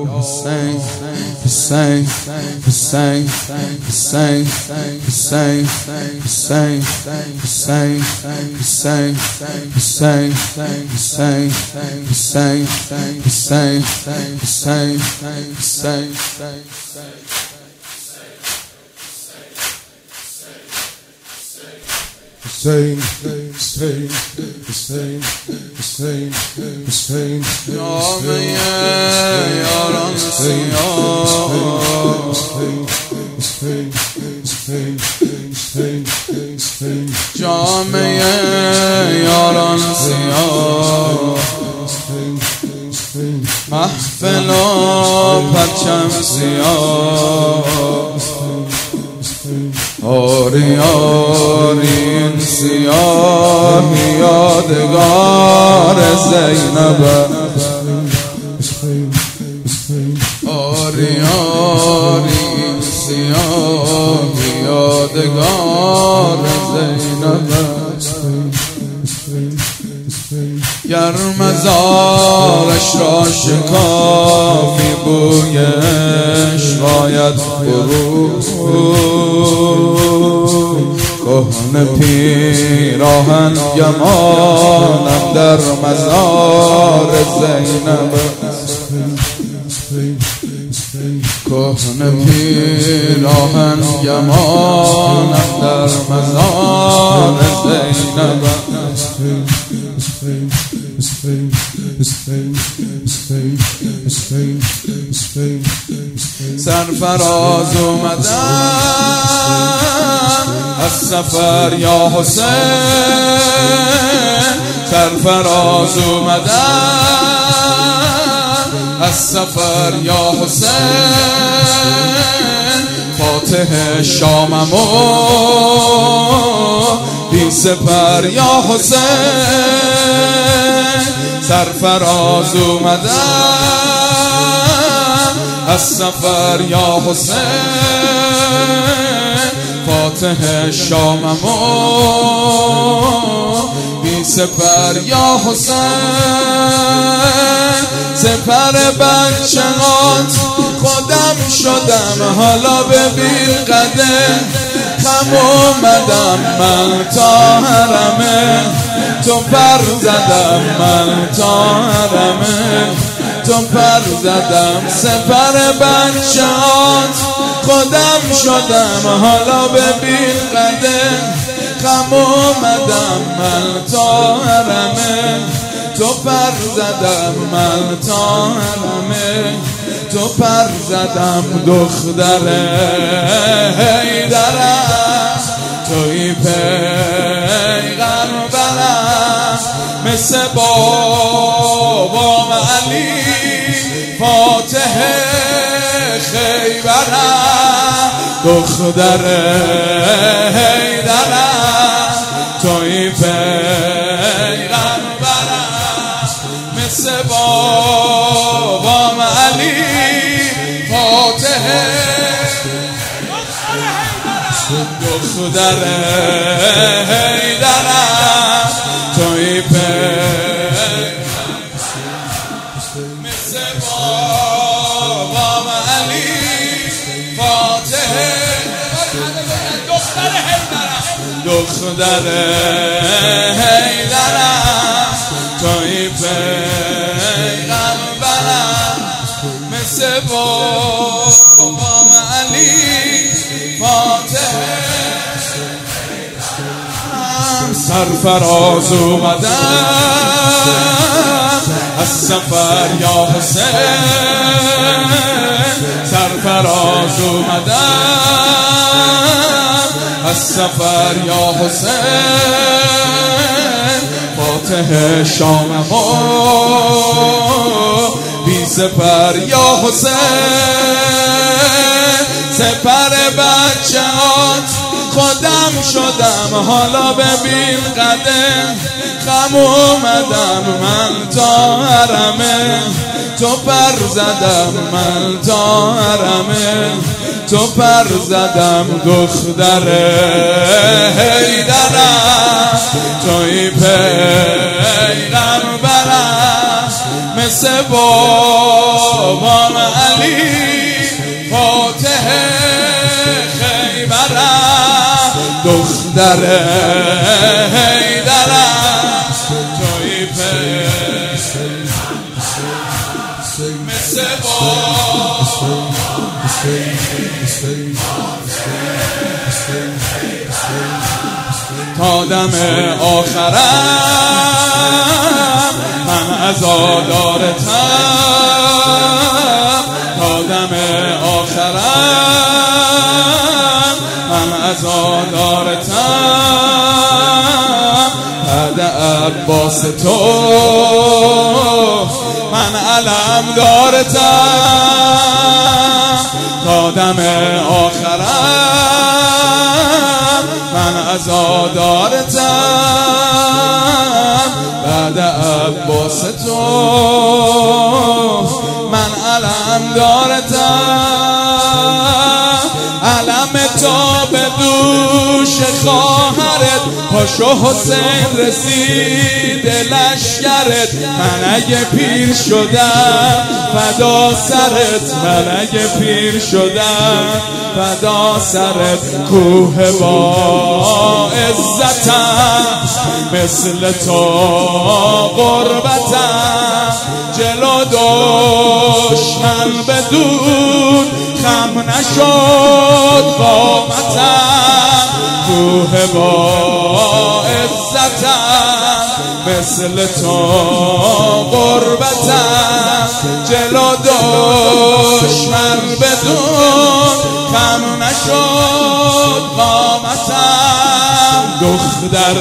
Hussein, Hussein, Hussein, Hussein, Hussein, Hussein, Hussein, Hussein, Hussein, Hussein, Hussein, Hussein, Hussein, Hussein. Hussein, Hussein, Hussein, Hussein, Hussein, جامعه یاران سیاه جامعه یاران سیاه محفل و پرچم سیاه آری آری این سیاه یادگار زینب آری آری این سیاه یادگار زینب گر مزارش را شکافی بویش باید فرو کهنه پیراهن گمانم در مزار زینب کهنه پیراهن گمانم در مزار زینب سرفراز اومدم از سفر یا حسین سرفراز اومدم از سفر یا حسین فاتح شامم و بی سپر یا حسین سرفراز اومدم از سفر یا حسین فاتح شامم و بی سپر یا حسین سپر بچه‌هات خودم شدم حالا ببین قدر خم اومدم من تا حرمه تو پر زدم من تا حرمه تو پر زدم سپر بچه‌هات خودم شدم حالا ببین قدر خم اومدم من تا حرمه تو پر زدم من تا حرمه تو پر زدم دختر حیدرم توی پیغمبرم مثل بابام علی فاتح خیبرم دختر حیدرم توی پیغمبرم مثل بابام علی فاتح دختر حیدرم توی مثل بابام علی فاتح دختر حیدرم توی پیغمبرم مثل بابام علی فاتح سرفراز اومدم از سفر یا حسین سرفراز اومدم از سفر یا حسین فاتح شامم و بی سپر یا حسین سپر بچه‌هات خودم شدم حالا ببین قدر خم اومدم من تا حرمه تو پر زدم من تا حرمه تو پر زدم دختر حیدرم توی پیغمبرم مثل بابام علی فاتح خیبرم دختر حیدرم توی مثل تا دم آخرم من عزادارتم تا دم آخرم من عزادارتم بعد عباس تو من علم دارتم تا دم آخرم من عزادارتم بعد عباس تو من علم دارتم علم تو به دوش خواهرت پاشو حسین رسید لشکرت من اگه پیر شدم فدا سرت من اگه پیر شدم فدا سرت کوه با عزتم مثل تو غربتم جلو دشمن بدون خم نشد قامتم کوه با عزتم مثل تو غربتم جلو دشمن بدون خم نشد قامتم دختر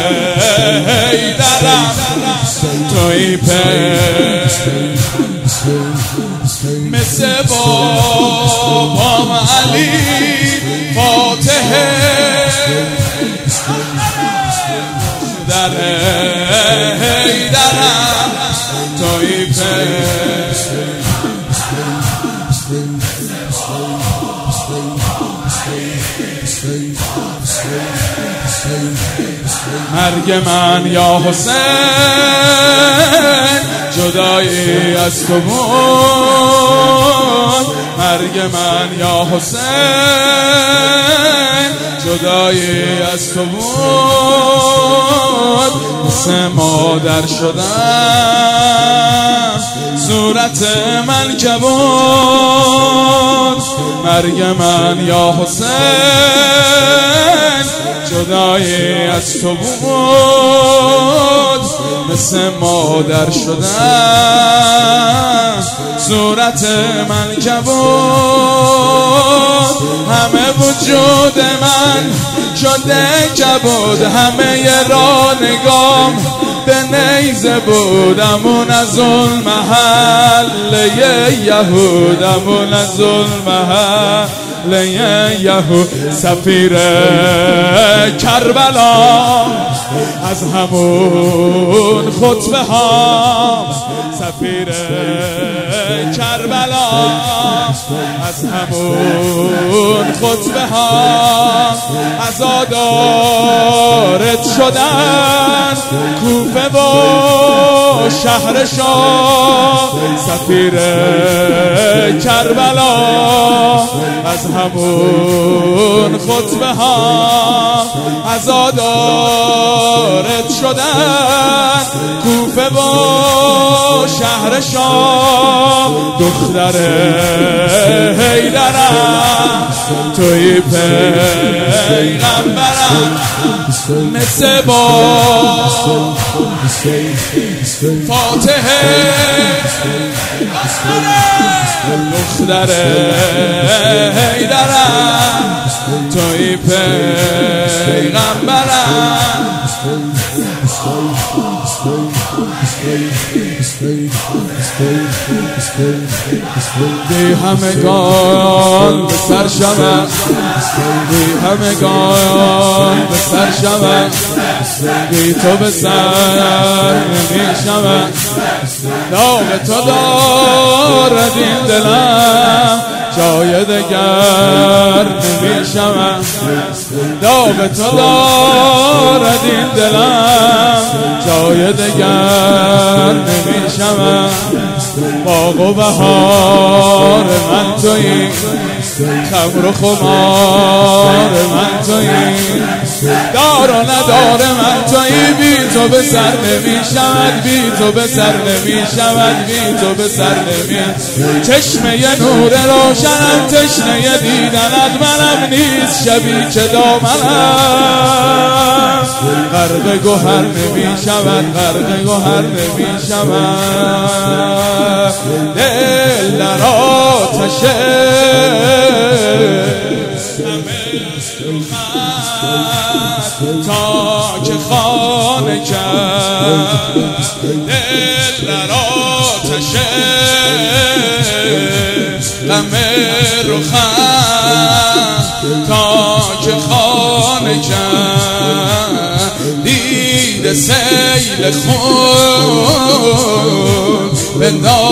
حیدرم توی مثل بابام علی فاتح در حیدرم توی مرگ من یا حسین جدایی از تو بود مرگ من یا حسین جدایی از تو بود مثل مادر شدم صورت من کبود مرگ من یا حسین جدایی از تو بود مثل مادر شدم صورت من کبود همه وجود من شده کبود همه را نگام به نیزه بودمون از اون محله یهودمون از اون محله یهود سفیر کربلا از همون خطبه ها سفیر کربلا از همون خطبه ها عزادارت شدن کوفه و شهر شاه سفیر کربلا از همون خطبه ها عزادارت شدن کوفه و شهر شاه دختر حیدرم توی پیغمبرم مثل با فاتح دختر حیدرم توی پیغمبرم بی همگان به سر شود بی همگان به سر شود بی تو به سر نمی شود داغ تو دارد این دلم جای دگر نمیشم داغ تو دارد این دلم جای دگر نمیشم باغ و بهار من تویی خمر و خمار من تویی دار و ندار من تویی بی تو به سر نمی شود بی تو به سر نمی شود بی تو به سر نمی چشمه نور روشنم تشنه دیدنت منم نیست شبی که دامنم غرق گوهر نمی شود غرق گوهر نمی شود دل در آتشه تا که خانه کرد دل در آتشه غم رخم تا که خانه کرد دید سیل خون به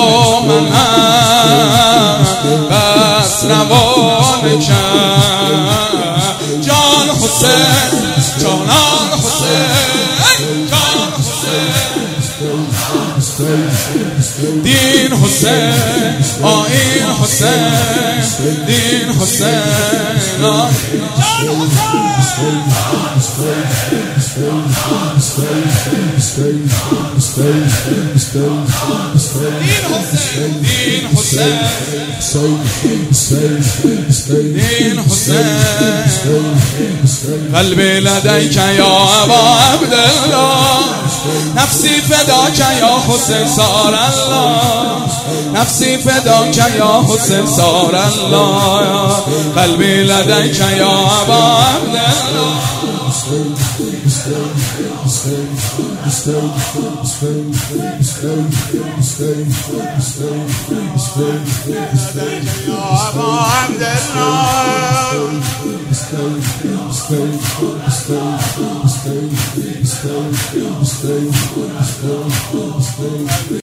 دامنم بس روانه کرد جان حسین جانان حسین جان حسین دین حسین آیین حسین دین حسین دین حسین قلبي لديك يا أبا عبد الله نفسي فداك يا حسين صار الله نفسي فداك يا حسين صار الله قلبي لديك يا أبا عبد الله يا أبا عبد الله